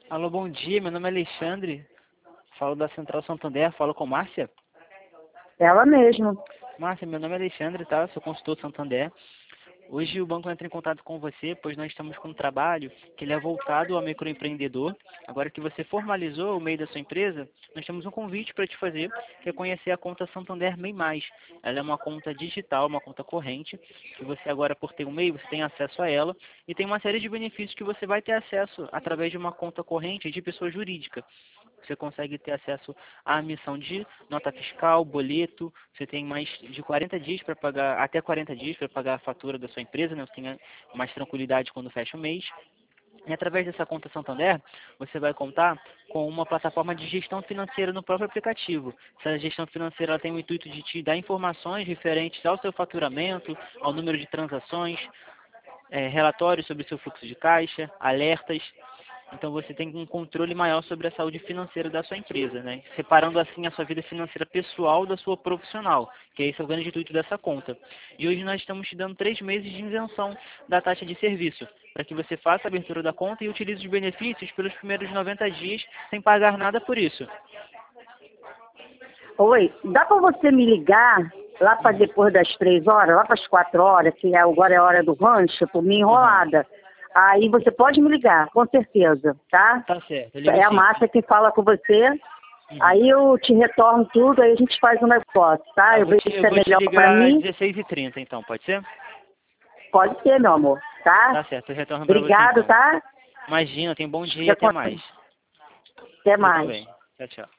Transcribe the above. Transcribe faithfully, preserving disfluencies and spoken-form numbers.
Alô, bom dia, meu nome é Alexandre, falo da Central Santander, falo com Márcia. Ela mesma. Márcia, meu nome é Alexandre, tá? Sou consultor Santander. Hoje o banco entra em contato com você, pois nós estamos com um trabalho que ele é voltado ao microempreendedor. Agora que você formalizou o meio da sua empresa, nós temos um convite para te fazer, que é conhecer a conta Santander MEI Mais. Ela é uma conta digital, uma conta corrente, que você agora, por ter um meio, você tem acesso a ela, e tem uma série de benefícios que você vai ter acesso através de uma conta corrente de pessoa jurídica. Você consegue ter acesso à emissão de nota fiscal, boleto, você tem mais de quarenta dias para pagar, até quarenta dias para pagar a fatura da sua empresa, né? Você tem mais tranquilidade quando fecha o mês. E através dessa conta Santander, você vai contar com uma plataforma de gestão financeira no próprio aplicativo. Essa gestão financeira ela tem o intuito de te dar informações referentes ao seu faturamento, ao número de transações, é, relatórios sobre o seu fluxo de caixa, alertas. Então você tem um controle maior sobre a saúde financeira da sua empresa, né? Separando assim a sua vida financeira pessoal da sua profissional, que esse é o grande intuito dessa conta. E hoje nós estamos te dando três meses de isenção da taxa de serviço, para que você faça a abertura da conta e utilize os benefícios pelos primeiros noventa dias sem pagar nada por isso. Oi, dá para você me ligar lá para depois das três horas, lá para as quatro horas, que agora é a hora do rancho, por mim enrolada. Aí você pode me ligar, com certeza, tá? Tá certo. Eu ligo É a sim. Márcia que fala com você. Uhum. Aí eu te retorno tudo, aí a gente faz um negócio, tá? Tá, eu Eu vou vejo te, se eu é vou te melhor para ligar às mim. dezesseis e trinta então, pode ser? Pode ser, meu amor, tá? Tá certo, eu retorno para você Obrigado, então. tá? Imagina, tenha um bom dia e Fica até com- mais. Até Você mais. também. Tchau, tchau.